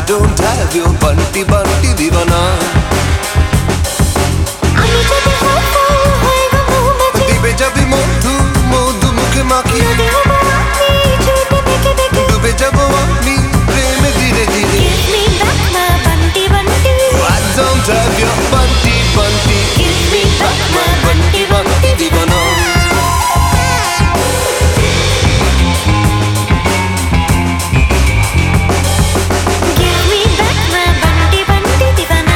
don't have your bunty bunty divana. আমি যদি হই হয়ে গো মৌমাছি দিবে যাবে মধু মধু মুখে মাখিয়ে যদি হবো আমি ঝুঁকে বেঁকে বেঁকে ডুবে যাবো আমি প্রেমে ধীরে ধীরে Give me back my bunty bunty I don't have your bunty bunty Give me back my bunty bunty divana. Give me back my bunty bunty divana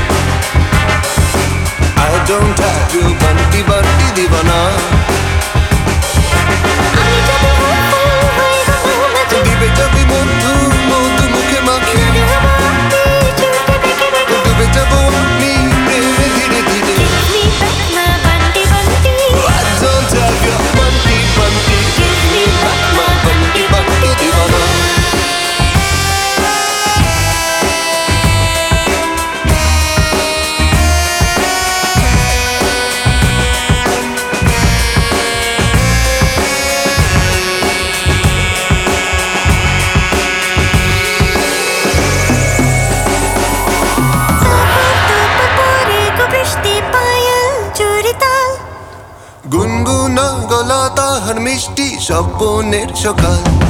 I don't have your bunty bunty divana. আমি যদি হই গো মৌমাছি দিবে যাবে মধু মধু মুখে মাখিয়ে যদি হবো আমি ঝুঁকে বেঁকে বেঁকে ডুবে যাবো আমি প্রেমে ধীরে ধীরে Give me back my bunty bunty I don't have your bunty bunty Give me back my bunty bunty divana. পরে গো বৃষ্টি পায়েল চুরি তাল গুনগুনা গলা তাহার মিষ্টি স্বপ্নের সকাল